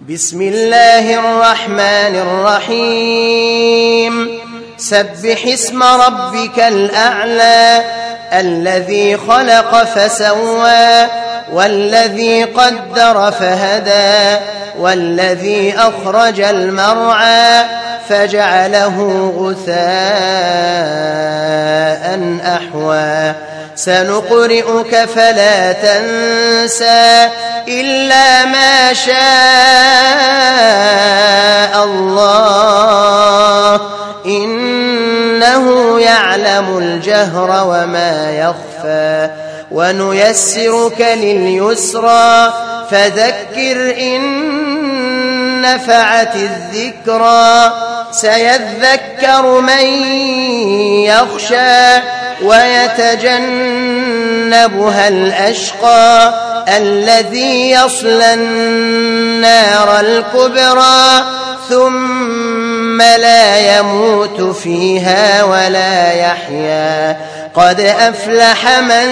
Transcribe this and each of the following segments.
بسم الله الرحمن الرحيم سبح اسم ربك الأعلى الذي خلق فسوى والذي قدر فهدى والذي أخرج المرعى فجعله غثاء أحوى سنقرئك فلا تنسى إلا ما شاء الله إنه يعلم الجهر وما يخفى ونيسرك لليسرى فذكر إن نفعت الذكرى سيذكر من يخشى ويتجنبها الأشقى الذي يصلى النار الكبرى ثم لا يموت فيها ولا يحيا قد أفلح من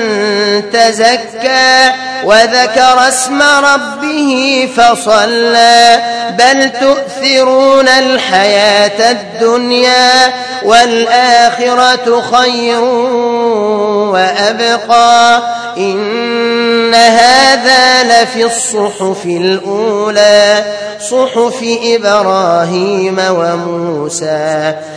تزكى وذكر اسم ربه فصلى بل تؤثرون الحياة الدنيا والآخرة خير وأبقى إن هذا لفي الصحف الأولى صحف إبراهيم وموسى